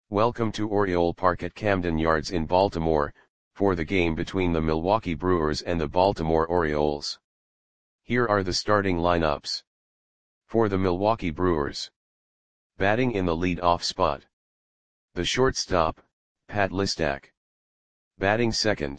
Welcome to Oriole Park at Camden Yards in Baltimore, for the game between the Milwaukee Brewers and the Baltimore Orioles. Here are the starting lineups. For the Milwaukee Brewers. Batting in the lead-off spot. The shortstop, Pat Listach. Batting second.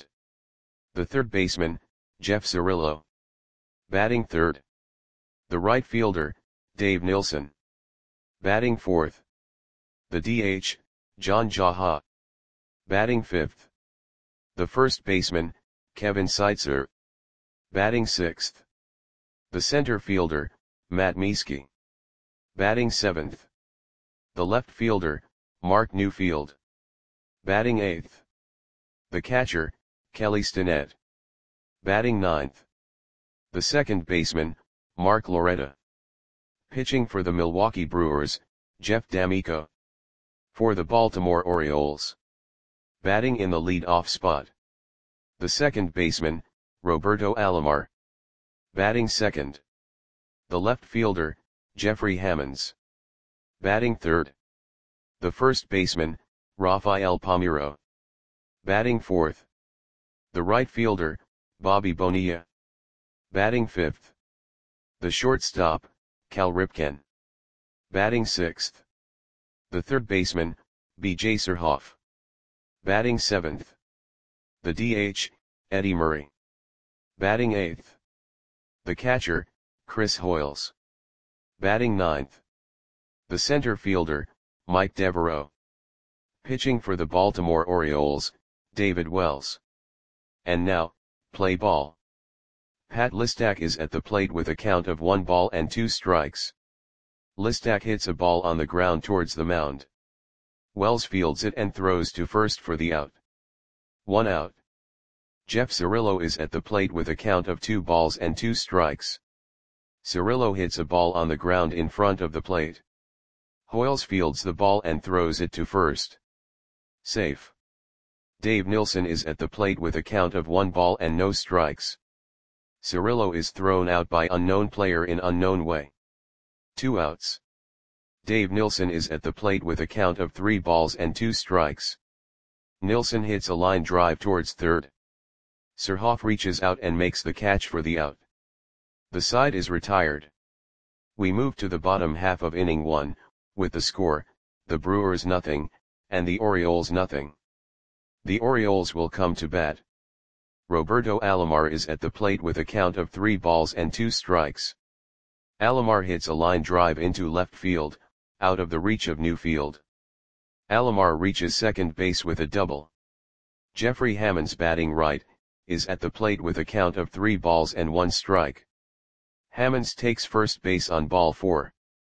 The third baseman, Jeff Cirillo. Batting third. The right fielder, Dave Nilsson. Batting fourth. The DH, John Jaha. Batting fifth. The first baseman, Kevin Seitzer. Batting sixth. The center fielder, Matt Mieske. Batting seventh. The left fielder, Mark Newfield. Batting eighth. The catcher, Kelly Stinnett. Batting ninth. The second baseman, Mark Loretta. Pitching for the Milwaukee Brewers, Jeff D'Amico. For the Baltimore Orioles. Batting in the lead-off spot. The second baseman, Roberto Alomar. Batting second. The left fielder, Jeffrey Hammonds. Batting third. The first baseman, Rafael Palmeiro. Batting fourth. The right fielder, Bobby Bonilla. Batting fifth. The shortstop, Cal Ripken. Batting sixth. The third baseman, B.J. Surhoff. Batting seventh. The DH, Eddie Murray. Batting eighth. The catcher, Chris Hoiles. Batting ninth. The center fielder, Mike Devereaux. Pitching for the Baltimore Orioles, David Wells. And now, play ball. Pat Listach is at the plate with a count of 1-2 strikes. Listach hits a ball on the ground towards the mound. Wells fields it and throws to first for the out. 1 out. Jeff Cirillo is at the plate with a count of 2-2 strikes. Cirillo hits a ball on the ground in front of the plate. Hoiles fields the ball and throws it to first. Safe. Dave Nilsson is at the plate with a count of 1 ball and no strikes. Cirillo is thrown out by unknown player in unknown way. 2 outs. Dave Nilsson is at the plate with a count of 3-2 strikes. Nilsson hits a line drive towards third. Surhoff reaches out and makes the catch for the out. The side is retired. We move to the bottom half of inning 1, with the score, the Brewers 0, and the Orioles 0. The Orioles will come to bat. Roberto Alomar is at the plate with a count of 3-2 strikes. Alomar hits a line drive into left field, out of the reach of Newfield. Alomar reaches second base with a double. Jeffrey Hammonds, batting right, is at the plate with a count of 3-1 strike. Hammonds takes first base on ball 4.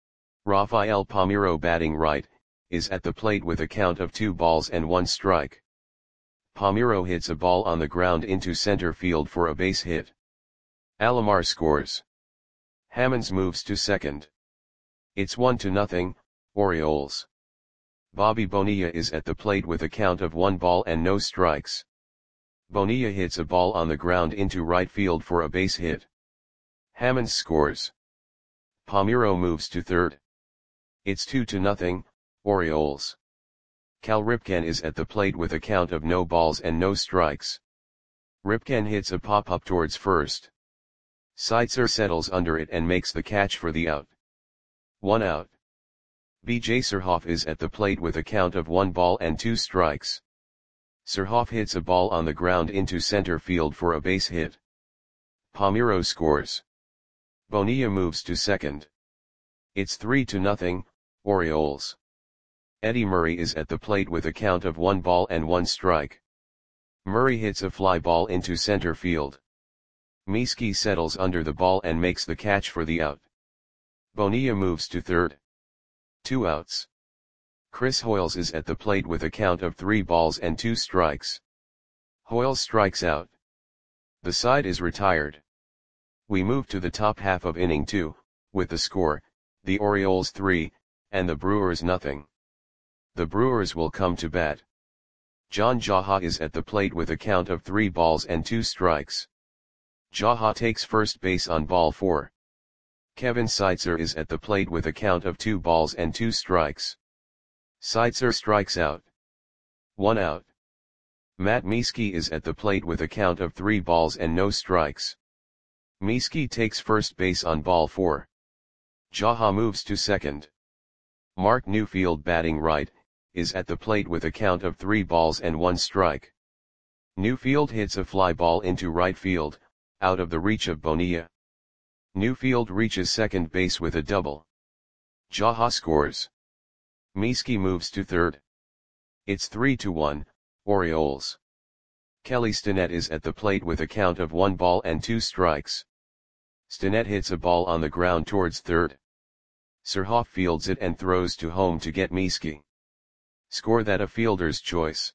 Rafael Palmeiro, batting right, is at the plate with a count of 2-1 strike. Palmeiro hits a ball on the ground into center field for a base hit. Alomar scores. Hammonds moves to second. It's 1-0, Orioles. Bobby Bonilla is at the plate with a count of 1 ball and no strikes. Bonilla hits a ball on the ground into right field for a base hit. Hammonds scores. Palmeiro moves to third. It's 2-0, Orioles. Cal Ripken is at the plate with a count of no balls and no strikes. Ripken hits a pop-up towards first. Seitzer settles under it and makes the catch for the out. 1 out. B.J. Surhoff is at the plate with a count of 1-2 strikes. Surhoff hits a ball on the ground into center field for a base hit. Palmeiro scores. Bonilla moves to second. It's 3-0, Orioles. Eddie Murray is at the plate with a count of 1-1 strike. Murray hits a fly ball into center field. Mieske settles under the ball and makes the catch for the out. Bonilla moves to third. 2 outs. Chris Hoiles is at the plate with a count of 3-2 strikes. Hoiles strikes out. The side is retired. We move to the top half of inning 2, with the score, the Orioles 3, and the Brewers 0. The Brewers will come to bat. John Jaha is at the plate with a count of 3-2 strikes. Jaha takes first base on ball 4. Kevin Seitzer is at the plate with a count of 2-2 strikes. Seitzer strikes out. 1 out. Matt Mieske is at the plate with a count of 3 balls and no strikes. Mieske takes first base on ball 4. Jaha moves to second. Mark Newfield, batting right, is at the plate with a count of 3 balls and 1 strike. Newfield hits a fly ball into right field, out of the reach of Bonilla. Newfield reaches second base with a double. Jaha scores. Mieske moves to third. It's 3-1, Orioles. Kelly Stinnett is at the plate with a count of 1 ball and 2 strikes. Stinnett hits a ball on the ground towards third. Surhoff fields it and throws to home to get Mieske. Score that a fielder's choice.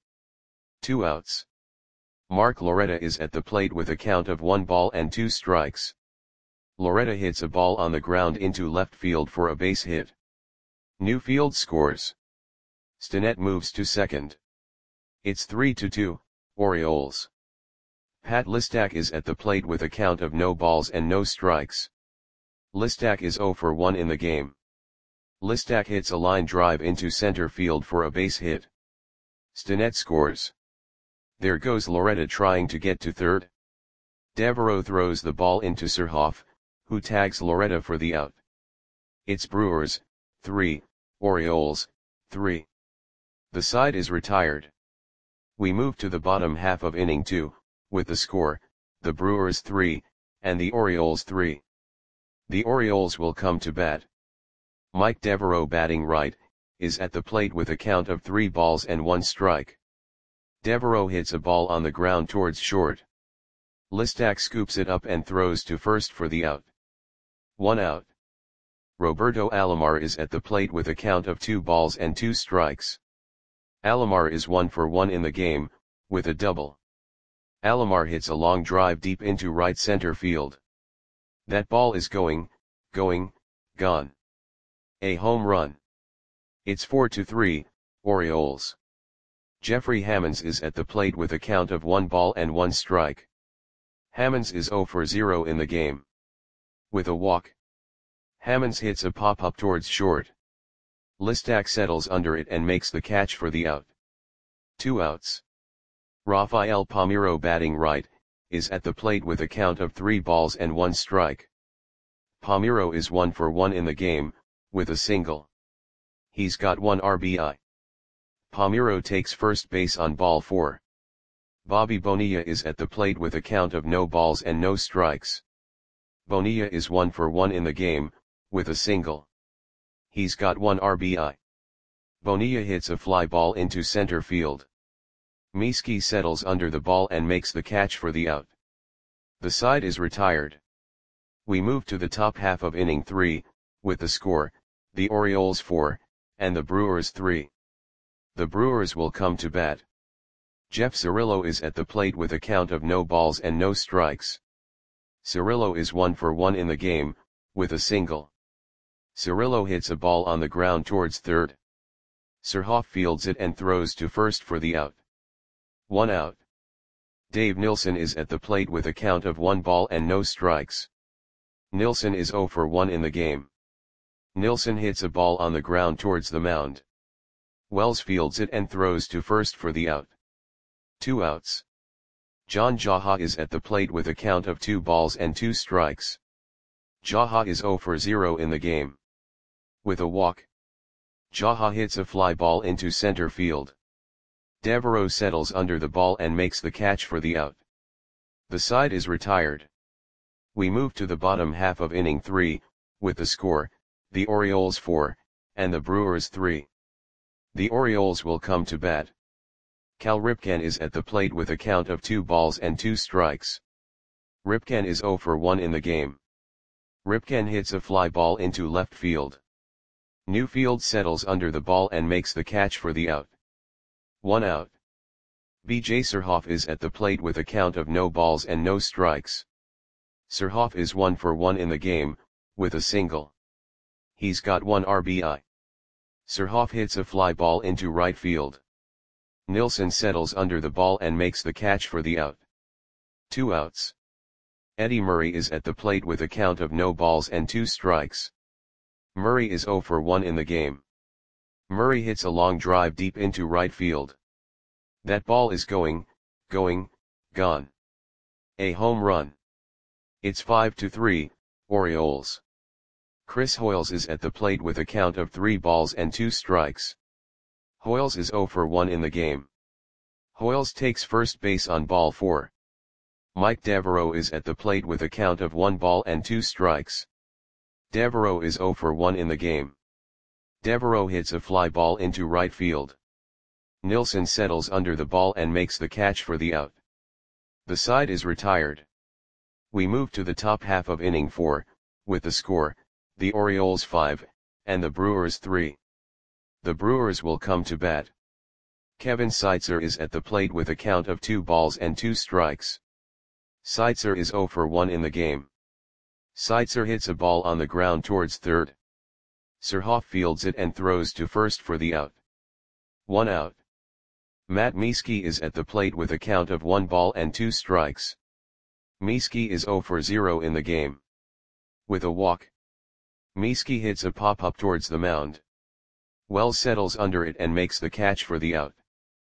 2 outs. Mark Loretta is at the plate with a count of 1 ball and 2 strikes. Loretta hits a ball on the ground into left field for a base hit. Newfield scores. Stinnett moves to second. It's 3-2, Orioles. Pat Listak is at the plate with a count of no balls and no strikes. Listak is 0 for 1 in the game. Listak hits a line drive into center field for a base hit. Stinnett scores. There goes Loretta trying to get to third. Devereaux throws the ball into Surhoff, who tags Loretta for the out. It's Brewers, 3, Orioles, 3. The side is retired. We move to the bottom half of inning 2, with the score, the Brewers 3, and the Orioles 3. The Orioles will come to bat. Mike Devereaux, batting right, is at the plate with a count of 3 balls and 1 strike. Devereaux hits a ball on the ground towards short. Listak scoops it up and throws to first for the out. 1 out. Roberto Alomar is at the plate with a count of 2 balls and 2 strikes. Alomar is 1 for 1 in the game, with a double. Alomar hits a long drive deep into right center field. That ball is gone. A home run. It's 4-3, Orioles. Jeffrey Hammonds is at the plate with a count of 1 ball and 1 strike. Hammonds is 0 for 0 in the game. With a walk. Hammonds hits a pop-up towards short. Listak settles under it and makes the catch for the out. 2 outs. Rafael Palmeiro, batting right, is at the plate with a count of 3 balls and 1 strike. Palmeiro is 1 for 1 in the game, with a single. He's got 1 RBI. Palmeiro takes first base on ball 4. Bobby Bonilla is at the plate with a count of no balls and no strikes. Bonilla is 1 for 1 in the game, with a single. He's got 1 RBI. Bonilla hits a fly ball into center field. Mieske settles under the ball and makes the catch for the out. The side is retired. We move to the top half of inning 3, with the score, the Orioles 4, and the Brewers 3. The Brewers will come to bat. Jeff Cirillo is at the plate with a count of no balls and no strikes. Cirillo is 1 for 1 in the game, with a single. Cirillo hits a ball on the ground towards third. Surhoff fields it and throws to first for the out. 1 out. Dave Nilsson is at the plate with a count of 1 ball and no strikes. Nilsson is 0 for 1 in the game. Nilsson hits a ball on the ground towards the mound. Wells fields it and throws to first for the out. 2 outs. John Jaha is at the plate with a count of 2 balls and 2 strikes. Jaha is 0 for 0 in the game. With a walk. Jaha hits a fly ball into center field. Devereaux settles under the ball and makes the catch for the out. The side is retired. We move to the bottom half of inning 3, with the score, the Orioles 4, and the Brewers 3. The Orioles will come to bat. Cal Ripken is at the plate with a count of 2 balls and 2 strikes. Ripken is 0 for 1 in the game. Ripken hits a fly ball into left field. Newfield settles under the ball and makes the catch for the out. 1 out. B.J. Surhoff is at the plate with a count of no balls and no strikes. Surhoff is 1 for 1 in the game, with a single. He's got 1 RBI. Surhoff hits a fly ball into right field. Nilsson settles under the ball and makes the catch for the out. 2 outs. Eddie Murray is at the plate with a count of no balls and 2 strikes. Murray is 0 for 1 in the game. Murray hits a long drive deep into right field. That ball is going, gone. A home run. It's 5-3, Orioles. Chris Hoiles is at the plate with a count of 3 balls and 2 strikes. Hoiles is 0 for 1 in the game. Hoiles takes first base on ball 4. Mike Devereaux is at the plate with a count of 1 ball and 2 strikes. Devereaux is 0 for 1 in the game. Devereaux hits a fly ball into right field. Nilsson settles under the ball and makes the catch for the out. The side is retired. We move to the top half of inning 4, with the score, the Orioles 5, and the Brewers 3. The Brewers will come to bat. Kevin Seitzer is at the plate with a count of 2 balls and 2 strikes. Seitzer is 0 for 1 in the game. Seitzer hits a ball on the ground towards third. Surhoff fields it and throws to first for the out. 1 out. Matt Mieske is at the plate with a count of 1 ball and 2 strikes. Mieske is 0 for 0 in the game. With a walk. Mieske hits a pop-up towards the mound. Wells settles under it and makes the catch for the out.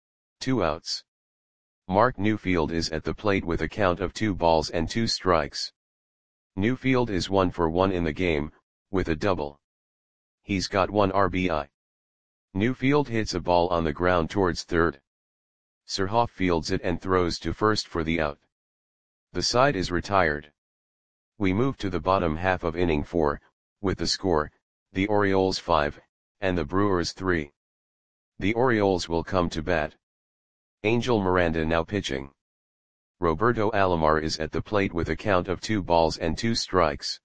2 outs. Mark Newfield is at the plate with a count of 2 balls and 2 strikes. Newfield is 1 for 1 in the game, with a double. He's got 1 RBI. Newfield hits a ball on the ground towards third. Surhoff fields it and throws to first for the out. The side is retired. We move to the bottom half of inning 4, with the score, the Orioles 5, and the Brewers 3. The Orioles will come to bat. Angel Miranda now pitching. Roberto Alomar is at the plate with a count of 2 balls and 2 strikes.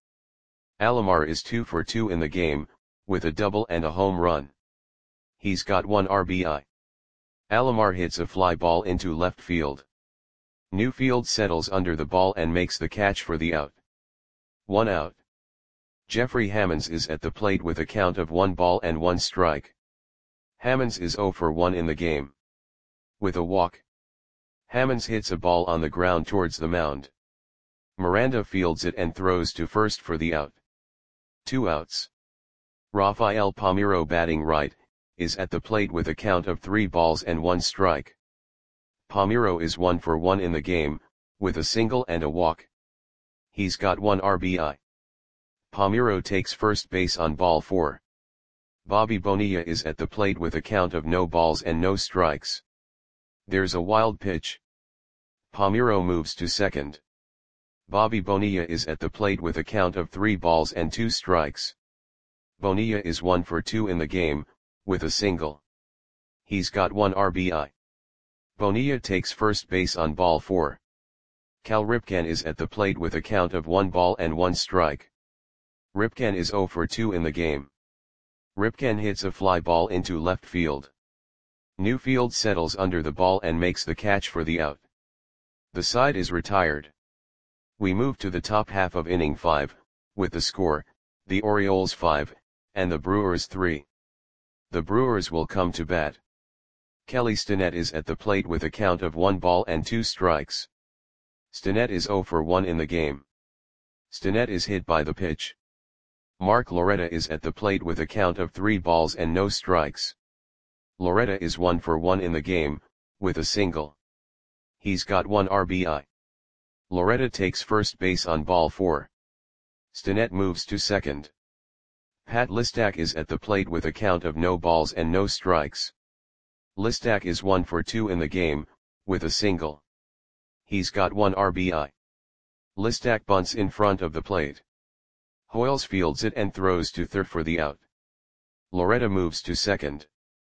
Alomar is 2 for 2 in the game, with a double and a home run. He's got 1 RBI. Alomar hits a fly ball into left field. Newfield settles under the ball and makes the catch for the out. 1 out. Jeffrey Hammonds is at the plate with a count of 1 ball and 1 strike. Hammonds is 0 for 1 in the game. With a walk. Hammonds hits a ball on the ground towards the mound. Miranda fields it and throws to first for the out. 2 outs. Rafael Palmeiro batting right, is at the plate with a count of 3 balls and 1 strike. Palmeiro is 1 for 1 in the game, with a single and a walk. He's got 1 RBI. Palmeiro takes first base on ball 4. Bobby Bonilla is at the plate with a count of no balls and no strikes. There's a wild pitch. Palmeiro moves to second. Bobby Bonilla is at the plate with a count of 3 balls and 2 strikes. Bonilla is 1 for 2 in the game, with a single. He's got 1 RBI. Bonilla takes first base on ball 4. Cal Ripken is at the plate with a count of 1 ball and 1 strike. Ripken is 0 for 2 in the game. Ripken hits a fly ball into left field. Newfield settles under the ball and makes the catch for the out. The side is retired. We move to the top half of inning 5, with the score, the Orioles 5, and the Brewers 3. The Brewers will come to bat. Kelly Stinnett is at the plate with a count of 1 ball and 2 strikes. Stinnett is 0 for 1 in the game. Stinnett is hit by the pitch. Mark Loretta is at the plate with a count of 3 balls and no strikes. Loretta is 1 for 1 in the game, with a single. He's got 1 RBI. Loretta takes first base on ball 4. Stinnett moves to second. Pat Listak is at the plate with a count of no balls and no strikes. Listak is 1 for 2 in the game, with a single. He's got 1 RBI. Listak bunts in front of the plate. Hoiles fields it and throws to third for the out. Loretta moves to second.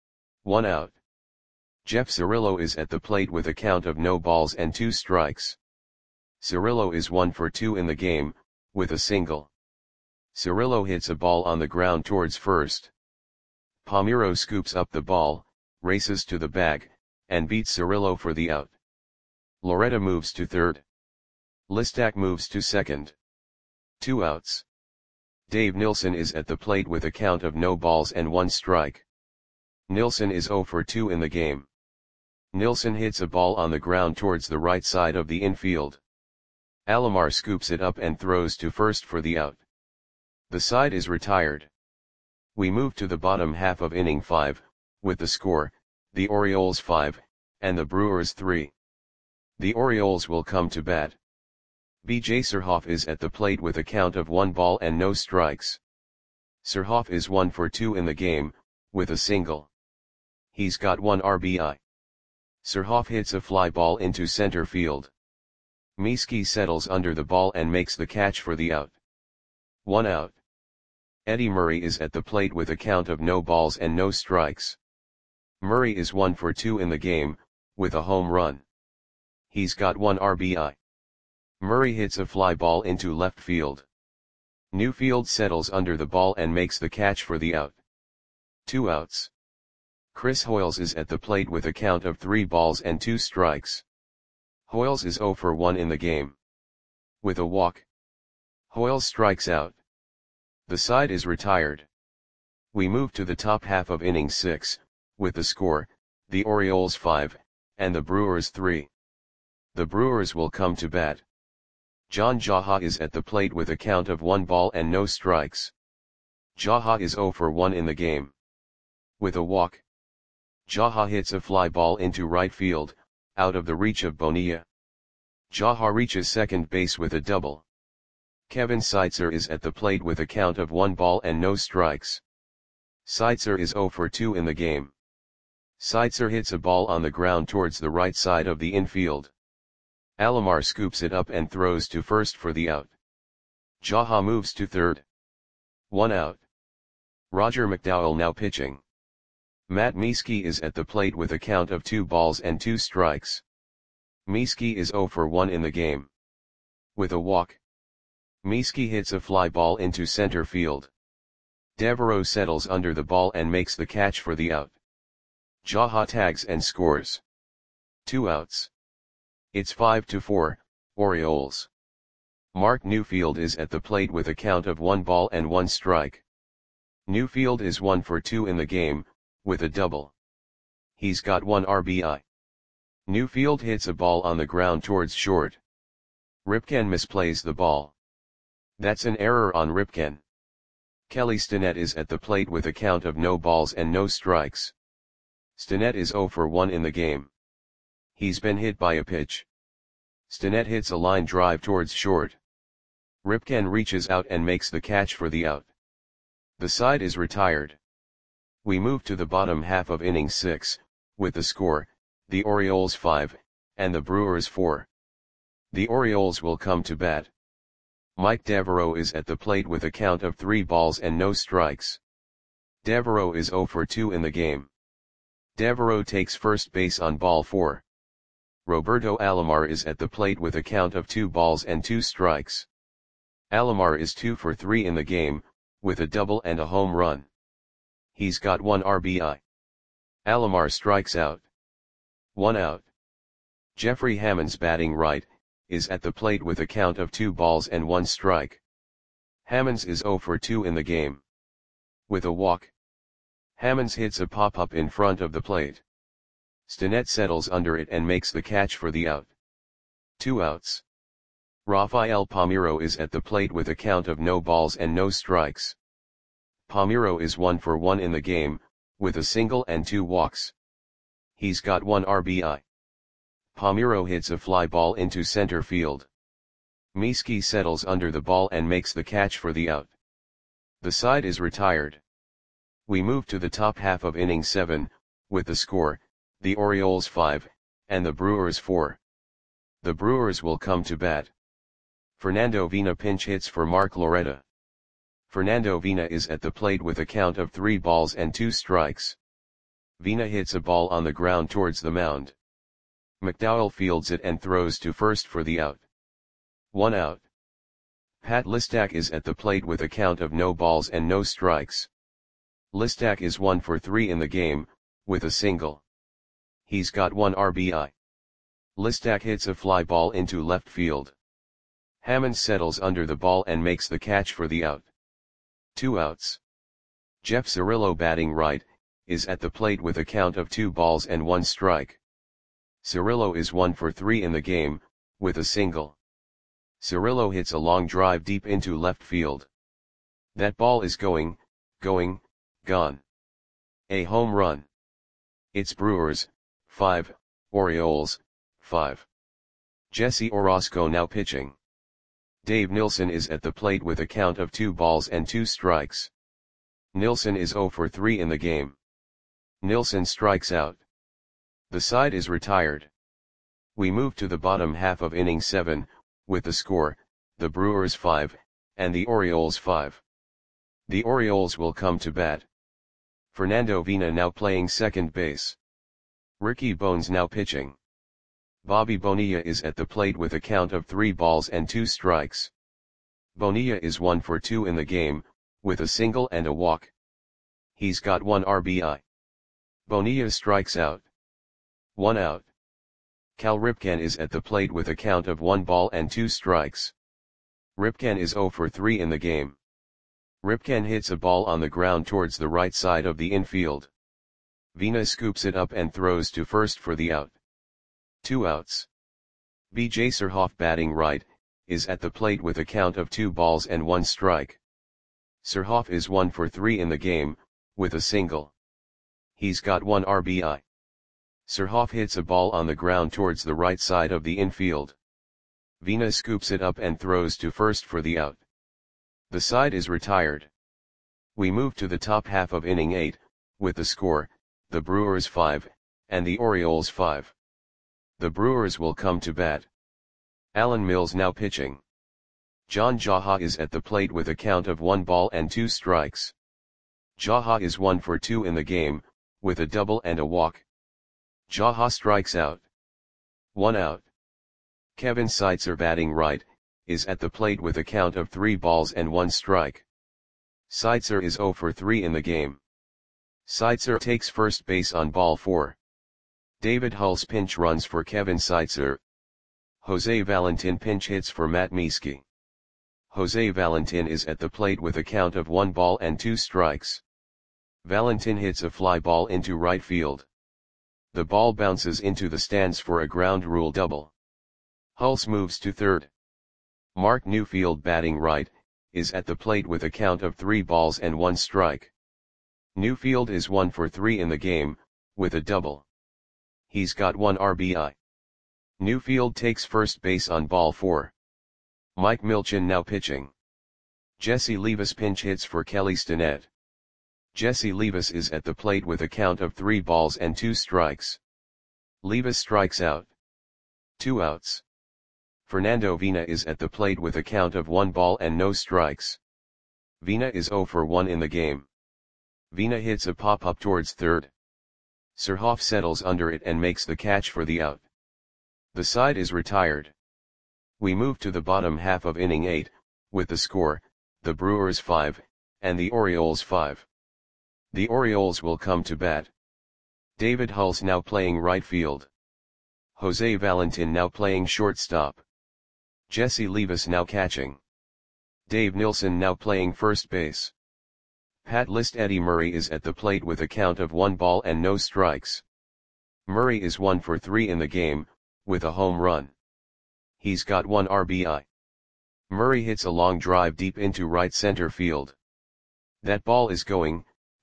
1 out. Jeff Cirillo is at the plate with a count of no balls and 2 strikes. Cirillo is 1 for 2 in the game, with a single. Cirillo hits a ball on the ground towards first. Palmeiro scoops up the ball, races to the bag, and beats Cirillo for the out. Loretta moves to third. Listak moves to second. 2 outs. Dave Nilsson is at the plate with a count of no balls and 1 strike. Nilsson is 0 for 2 in the game. Nilsson hits a ball on the ground towards the right side of the infield. Alomar scoops it up and throws to first for the out. The side is retired. We move to the bottom half of inning 5, with the score, the Orioles 5, and the Brewers 3. The Orioles will come to bat. B.J. Surhoff is at the plate with a count of 1 ball and no strikes. Surhoff is 1 for 2 in the game, with a single. He's got 1 RBI. Surhoff hits a fly ball into center field. Mieske settles under the ball and makes the catch for the out. 1 out. Eddie Murray is at the plate with a count of no balls and no strikes. Murray is 1 for 2 in the game, with a home run. He's got 1 RBI. Murray hits a fly ball into left field. Newfield settles under the ball and makes the catch for the out. 2 outs. Chris Hoiles is at the plate with a count of 3 balls and 2 strikes. Hoiles is 0 for 1 in the game. With a walk. Hoiles strikes out. The side is retired. We move to the top half of inning 6, with the score, the Orioles 5, and the Brewers 3. The Brewers will come to bat. John Jaha is at the plate with a count of 1 ball and no strikes. Jaha is 0 for 1 in the game. With a walk. Jaha hits a fly ball into right field, out of the reach of Bonilla. Jaha reaches second base with a double. Kevin Seitzer is at the plate with a count of 1 ball and no strikes. Seitzer is 0 for 2 in the game. Seitzer hits a ball on the ground towards the right side of the infield. Alomar scoops it up and throws to first for the out. Jaha moves to third. 1 out. Roger McDowell now pitching. Matt Mieske is at the plate with a count of 2 balls and 2 strikes. Mieske is 0 for 1 in the game. With a walk. Mieske hits a fly ball into center field. Devereaux settles under the ball and makes the catch for the out. Jaha tags and scores. 2 outs. It's 5-4, Orioles. Mark Newfield is at the plate with a count of 1 ball and 1 strike. Newfield is 1 for 2 in the game, with a double. He's got 1 RBI. Newfield hits a ball on the ground towards short. Ripken misplays the ball. That's an error on Ripken. Kelly Stinnett is at the plate with a count of no balls and no strikes. Stinnett is 0 for 1 in the game. He's been hit by a pitch. Stinnett hits a line drive towards short. Ripken reaches out and makes the catch for the out. The side is retired. We move to the bottom half of inning 6, with the score, the Orioles 5, and the Brewers 4. The Orioles will come to bat. Mike Devereaux is at the plate with a count of 3 balls and no strikes. Devereaux is 0 for 2 in the game. Devereaux takes first base on ball 4. Roberto Alomar is at the plate with a count of 2 balls and 2 strikes. Alomar is 2 for 3 in the game, with a double and a home run. He's got 1 RBI. Alomar strikes out. 1 out. Jeffrey Hammonds batting right, is at the plate with a count of 2 balls and 1 strike. Hammonds is 0 for 2 in the game. With a walk. Hammonds hits a pop-up in front of the plate. Stinnett settles under it and makes the catch for the out. 2 outs. Rafael Palmeiro is at the plate with a count of no balls and no strikes. Palmeiro is 1 for 1 in the game, with a single and 2 walks. He's got 1 RBI. Palmeiro hits a fly ball into center field. Mieske settles under the ball and makes the catch for the out. The side is retired. We move to the top half of inning 7, with the score, the Orioles 5, and the Brewers 4. The Brewers will come to bat. Fernando Vina pinch hits for Mark Loretta. Fernando Vina is at the plate with a count of 3 balls and 2 strikes. Vina hits a ball on the ground towards the mound. McDowell fields it and throws to first for the out. 1 out. Pat Listak is at the plate with a count of no balls and no strikes. Listak is 1 for 3 in the game, with a single. He's got 1 RBI. Listak hits a fly ball into left field. Hammond settles under the ball and makes the catch for the out. 2 outs. Jeff Cirillo batting right, is at the plate with a count of 2 balls and 1 strike. Cirillo is 1 for 3 in the game, with a single. Cirillo hits a long drive deep into left field. That ball is going, gone. A home run. It's Brewers, 5, Orioles, 5. Jesse Orosco now pitching. Dave Nilsson is at the plate with a count of 2 balls and 2 strikes. Nilsson is 0 for 3 in the game. Nilsson strikes out. The side is retired. We move to the bottom half of inning 7, with the score, the Brewers 5, and the Orioles 5. The Orioles will come to bat. Fernando Vina now playing second base. Ricky Bones now pitching. Bobby Bonilla is at the plate with a count of 3 balls and 2 strikes. Bonilla is 1 for 2 in the game, with a single and a walk. He's got 1 RBI. Bonilla strikes out. 1 out. Cal Ripken is at the plate with a count of 1 ball and 2 strikes. Ripken is 0 for 3 in the game. Ripken hits a ball on the ground towards the right side of the infield. Vina scoops it up and throws to first for the out. 2 outs. B.J. Surhoff batting right, is at the plate with a count of 2 balls and 1 strike. Surhoff is 1 for 3 in the game, with a single. He's got 1 RBI. Surhoff hits a ball on the ground towards the right side of the infield. Vina scoops it up and throws to first for the out. The side is retired. We move to the top half of inning 8, with the score, the Brewers 5, and the Orioles 5. The Brewers will come to bat. Alan Mills now pitching. John Jaha is at the plate with a count of 1 ball and 2 strikes. Jaha is 1 for 2 in the game, with a double and a walk. Jaha strikes out. 1 out. Kevin Seitzer batting right, is at the plate with a count of 3 balls and 1 strike. Seitzer is 0 for 3 in the game. Seitzer takes first base on ball 4. David Hulse pinch runs for Kevin Seitzer. Jose Valentin pinch hits for Matt Mieske. Jose Valentin is at the plate with a count of 1 ball and 2 strikes. Valentin hits a fly ball into right field. The ball bounces into the stands for a ground rule double. Hulse moves to third. Mark Newfield batting right, is at the plate with a count of 3 balls and 1 strike. Newfield is 1 for 3 in the game, with a double. He's got 1 RBI. Newfield takes first base on ball 4. Mike Milchin now pitching. Jesse Levis pinch hits for Kelly Stinnett. Jesse Levis is at the plate with a count of 3 balls and 2 strikes. Levis strikes out. 2 outs. Fernando Vina is at the plate with a count of 1 ball and no strikes. Vina is 0 for 1 in the game. Vina hits a pop-up towards third. Surhoff settles under it and makes the catch for the out. The side is retired. We move to the bottom half of inning 8, with the score, the Brewers 5, and the Orioles 5. The Orioles will come to bat. David Hulse now playing right field. Jose Valentin now playing shortstop. Jesse Levis now catching. Dave Nilsson now playing first base. Pat List Eddie Murray is at the plate with a count of 1 ball and no strikes. Murray is 1 for 3 in the game, with a home run. He's got 1 RBI. Murray hits a long drive deep into right center field. That ball is going,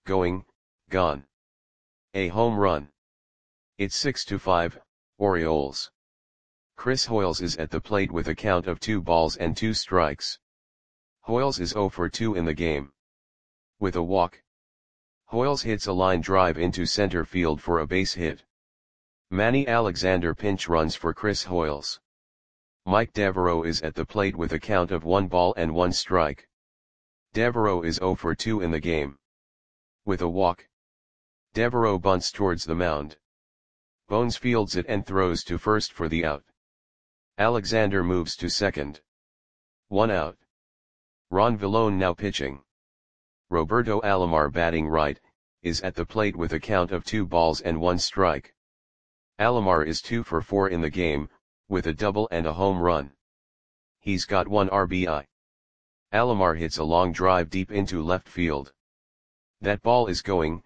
gone. A home run. It's 6-5, Orioles. Chris Hoiles is at the plate with a count of 2 balls and 2 strikes. Hoiles is 0 for 2 in the game. With a walk. Hoiles hits a line drive into center field for a base hit. Manny Alexander pinch runs for Chris Hoiles. Mike Devereaux is at the plate with a count of 1 ball and 1 strike. Devereaux is 0 for 2 in the game. With a walk. Devereaux bunts towards the mound. Bones fields it and throws to first for the out. Alexander moves to second. 1 out. Ron Villone now pitching. Roberto Alomar batting right, is at the plate with a count of 2 balls and 1 strike. Alomar is 2 for 4 in the game, with a double and a home run. He's got 1 RBI. Alomar hits a long drive deep into left field. That ball is going,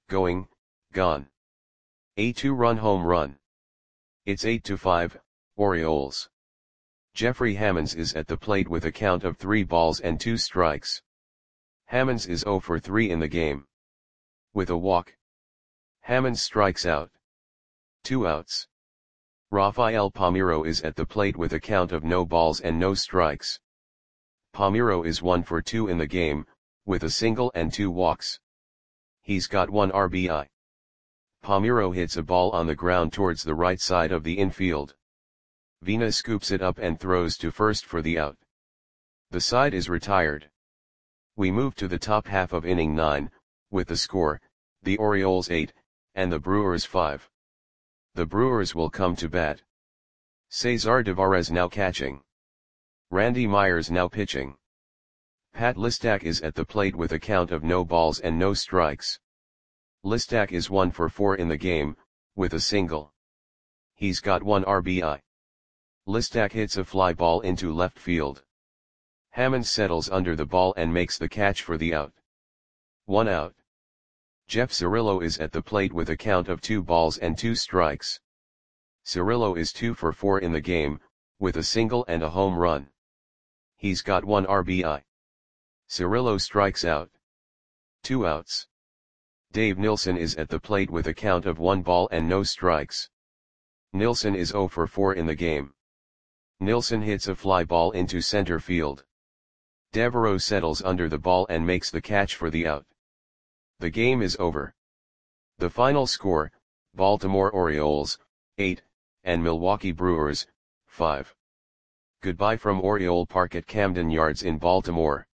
gone. A 2-run home run. It's 8-5, Orioles. Jeffrey Hammonds is at the plate with a count of 3 balls and 2 strikes. Hammonds is 0 for 3 in the game. with a walk. Hammonds strikes out. 2 outs. Rafael Palmeiro is at the plate with a count of no balls and no strikes. Palmeiro is 1 for 2 in the game, with a single and 2 walks. He's got 1 RBI. Palmeiro hits a ball on the ground towards the right side of the infield. Vina scoops it up and throws to first for the out. The side is retired. We move to the top half of inning 9, with the score, the Orioles 8, and the Brewers 5. The Brewers will come to bat. Cesar Devarez now catching. Randy Myers now pitching. Pat Listak is at the plate with a count of no balls and no strikes. Listak is 1 for 4 in the game, with a single. He's got 1 RBI. Listak hits a fly ball into left field. Hammond settles under the ball and makes the catch for the out. 1 out. Jeff Cirillo is at the plate with a count of 2 balls and 2 strikes. Cirillo is 2 for 4 in the game, with a single and a home run. He's got 1 RBI. Cirillo strikes out. 2 outs. Dave Nilsson is at the plate with a count of 1 ball and no strikes. Nilsson is 0 for 4 in the game. Nilsson hits a fly ball into center field. Devereaux settles under the ball and makes the catch for the out. The game is over. The final score, Baltimore Orioles, 8, and Milwaukee Brewers, 5. Goodbye from Oriole Park at Camden Yards in Baltimore.